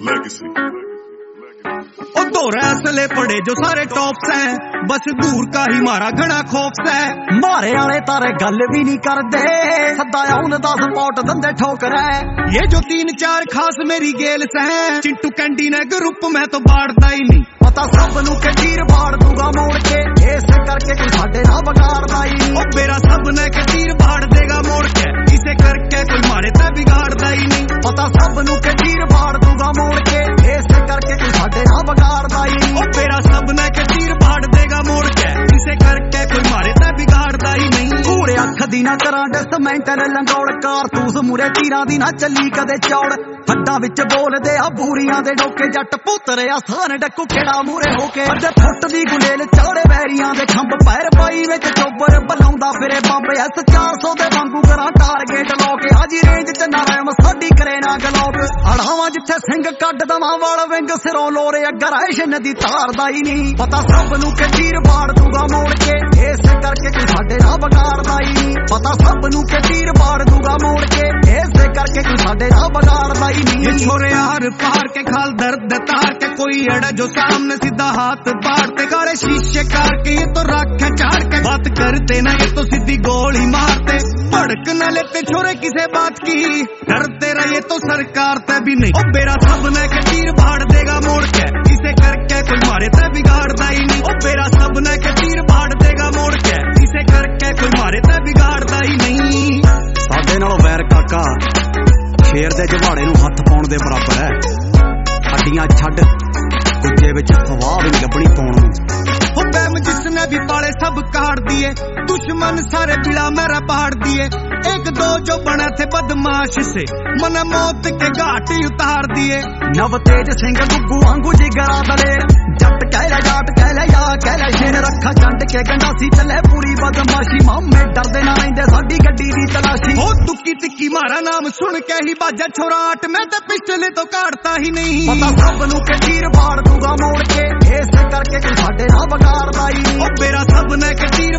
ओ दोहरा असले पड़े जो सारे टॉप्स हैं, बस दूर का ही मारा घना खौफ है। मारे आले तारे गल भी नहीं करदे, सदा आउन दा सपोर्ट दंदे ठोकर है। ये जो 3-4 खास मेरी गेल से हैं, चिंटू कैंडी ने ग्रुप में तो बाढ़ता ही नहीं। पता सब नू के तीर बाढ़ दूंगा मोड़ के, ऐसे करके कोई साडे ना बगाड़दा ही नहीं। ओ मेरा सब ने के तीर बाढ़ देगा मोड़ के, इसे करके कोई मारे ता बिगाड़दा ही नहीं। पता सब नू के तीर बाढ़ दूंगा मोड़ के, ऐसे करके कोई साडे ना बगाड़दा ही नहीं। ओ मेरा सब ने के तीर बाढ़ देगा मोड़ के, इसे करके कोई मारे ता बिगाड़दा ही नहीं। कूड़े अख दी ना करा डिसमेंटल लंगौड़, कारतूस मुरे तीरां दी ना चली कदे चौड़। हड्डां विच बोलदे आ बूरियां दे डोके, जट पुत्तरे आसान डक्कू केड़ा मूरे होके। अजे फुੱਟ दी गुलेल चाड़े बैरियां दे खंभ, पैर पाई विच चोबर बलाउंदा फिरे बंब। S400 दे वांगू करा टारगेट लोके, हाजी रेंज च ना रैम साडी करे ना गलोक। अड़ावां जिथे सिंह कड्ड दवां वाल विंग, सिरों लोरे अगर ऐशन दी तारदा ही नहीं। पता सब नू के तीर बाढ़ दूंगा मोड़ के, ऐसे करके कोई साडे ना बगाड़दा ही नहीं। पता सब नू के तीर बाढ़ दूंगा मोड़ के, ऐसे करके कोई साडे ना बगाड़दा ही नहीं। ये छोरे हार पार के खाल दर्द तार के, कोई अड़ा जो सामने सीधा हाथ बाढ़ते। गाड़े शीशे कार के ये तो रखे चाड़ के, बात करते ना ये तो सीधी गोली मारते। भड़क न लेते छोरे किसे बात की, डरते रहे तो सरकार ते भी नहीं। ओ बेरा सब ने के तीर बाढ़ देगा मोड़ के, इसे करके कोई मारे ते बिगाड़दा ही नहीं। ओ बेरा सब ने के तीर बाढ़ देगा मोड़ के, इसे करके कोई मारे ते बिगाड़दा ही नहीं। साडे नालों वैर काका शेर दे जवाड़े नू हत्थ पाउण दे बराबर है। हड्डियां छड्ड गुज्जे विच सवाह भी लभणी पाउण नू। बैम जिसने भी पाले सब काट दिए, दुश्मन सारे बिला मेरा पहाड़ दिए। 1-2 जो बना थे बदमाश से, मन मौत के घाट उतार दिए। नव तेज सिंह गुग्गू वांगू जिगरा दलेर, जट कहले जाट कहले या कहले शेर। रखा चंड के गंडासी चले पूरी बदमाशी, मामे डरदे ना रहिंदे साडी गड्डी दी तलाशी। ओ तुक्की तिक्की मारा नाम सुन के ही बाजा छोरा आट, मैं ते पिस्टल तो काटता ही नहीं। पता सब नू के तीर बाढ़ दूंगा मोड़ के, ऐसे करके कोई साडे ना बगाड़दा ही नहीं। ओ मेरा सब ने के तीर